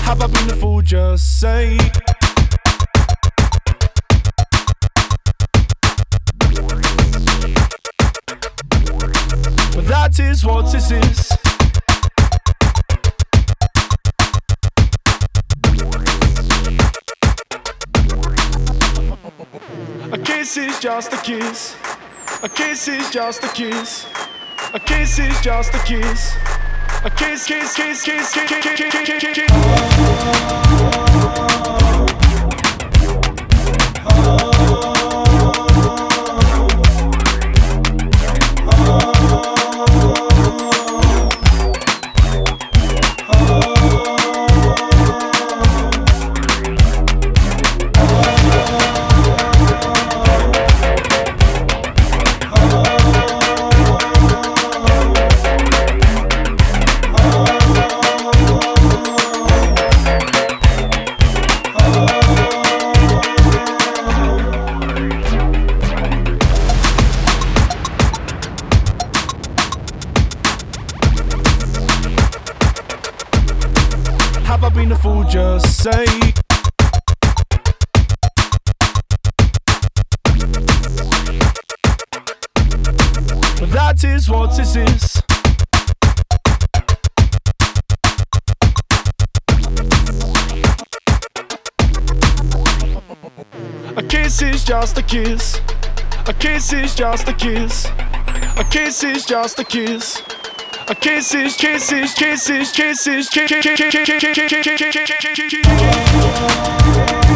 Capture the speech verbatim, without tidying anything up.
Have I been a fool? Just say. But that is what this is. A kiss is just a kiss. A kiss is just a kiss. A kiss is just a kiss. A kiss, kiss, kiss, kiss, kiss, kiss, kiss, kiss, kiss, kiss. Have I been a fool? Just say. But that is what this is. A kiss is just a kiss. A kiss is just a kiss. A kiss is just a kiss. A kisses, kisses, kisses, kisses, kisses, kisses, kisses, kisses, kisses, kisses, kisses.